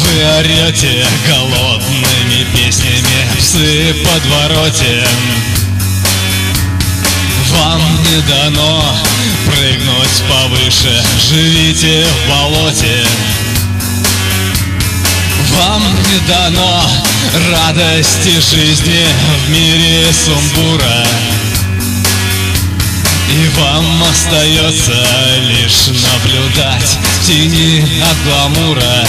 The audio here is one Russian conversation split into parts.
Вы орете голодными песнями, псы подвороте. Вам не дано прыгнуть повыше, живите в болоте. Вам не дано радости жизни в мире сумбура. И вам остается лишь наблюдать в тени от гламура.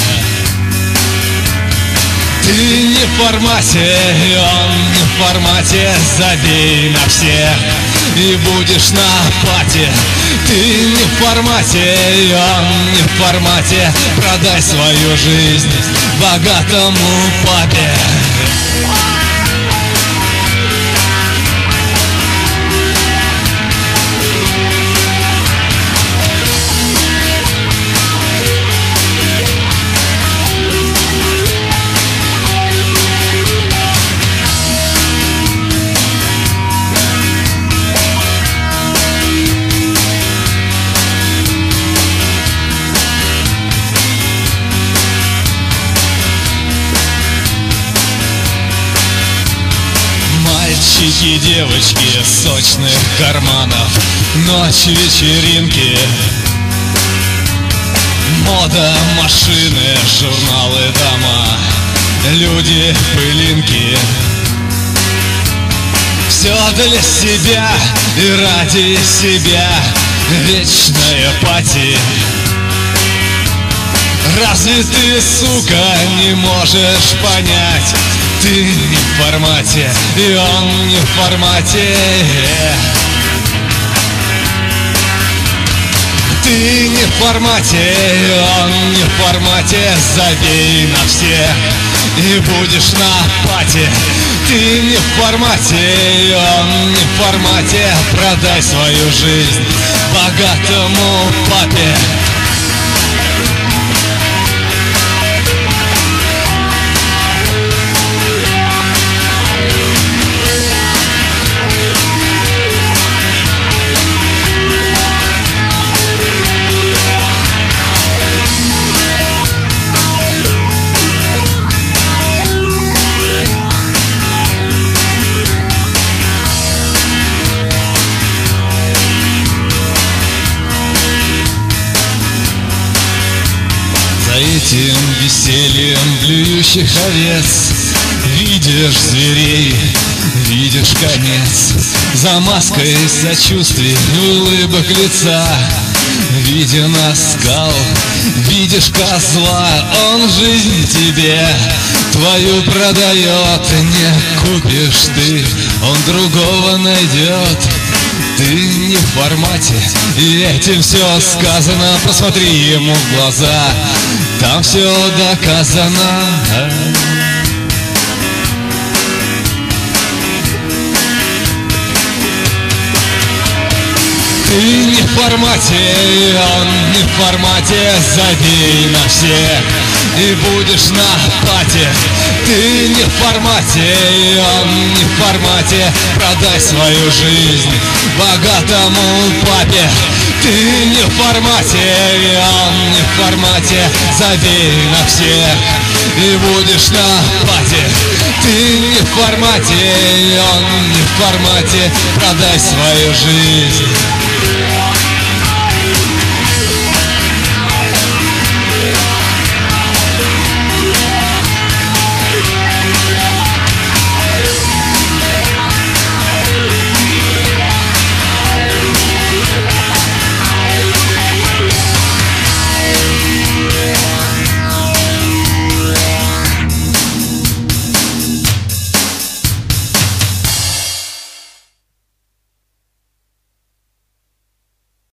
Ты не в формате, и он не в формате, забей на всех и будешь на пати. Ты не в формате, и он не в формате, продай свою жизнь богатому папе. Мальчики, девочки, сочных карманов, ночь, вечеринки, мода, машины, журналы, дома, люди, пылинки. Все для себя и ради себя, вечная пати. Разве ты, сука, не можешь понять? Ты не в формате, и он не в формате. Ты не в формате, и он не в формате, забей на всех и будешь на пати. Ты не в формате, и он не в формате, продай свою жизнь богатому папе. За этим весельем блюющих овец видишь зверей, видишь конец. За маской сочувствий улыбок лица виден оскал, видишь козла. Он жизнь тебе твою продает, не купишь ты, он другого найдет. Ты не в формате, и этим все сказано. Посмотри ему в глаза, там все доказано. Ты не в формате, и он не в формате, забей на всех и будешь на пати. Ты не в формате, и он не в формате, продай свою жизнь богатому папе. Ты не в формате, и он не в формате, забей на всех и будешь на пати. Ты не в формате, и он не в формате, продай свою жизнь